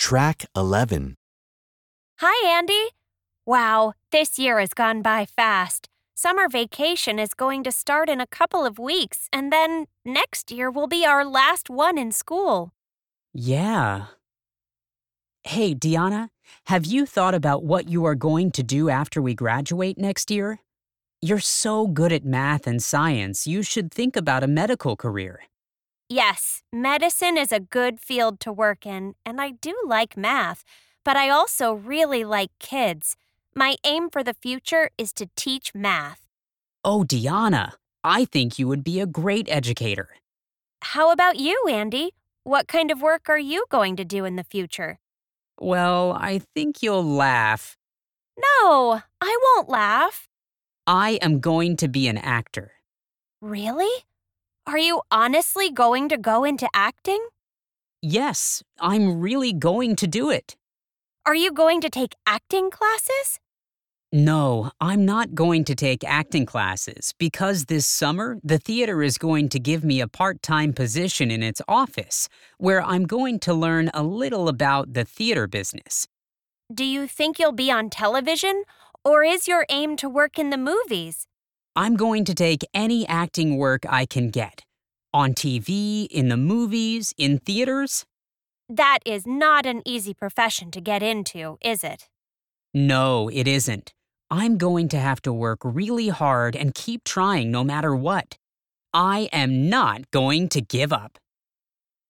Track 11. Hi, Andy. Wow, this year has gone by fast. Summer vacation is going to start in a couple of weeks, and then next year will be our last one in school. Yeah. Hey, Deanna, have you thought about what you are going to do after we graduate next year? You're so good at math and science, you should think about a medical career. Yes, medicine is a good field to work in, and I do like math, but I also really like kids. My aim for the future is to teach math. Oh, Deanna, I think you would be a great educator. How about you, Andy? What kind of work are you going to do in the future? Well, I think you'll laugh. No, I won't laugh. I am going to be an actor. Really? Are you honestly going to go into acting? Yes, I'm really going to do it. Are you going to take acting classes? No, I'm not going to take acting classes because this summer the theater is going to give me a part-time position in its office where I'm going to learn a little about the theater business. Do you think you'll be on television, or is your aim to work in the movies? I'm going to take any acting work I can get. On TV, in the movies, in theaters? That is not an easy profession to get into, is it? No, it isn't. I'm going to have to work really hard and keep trying no matter what. I am not going to give up.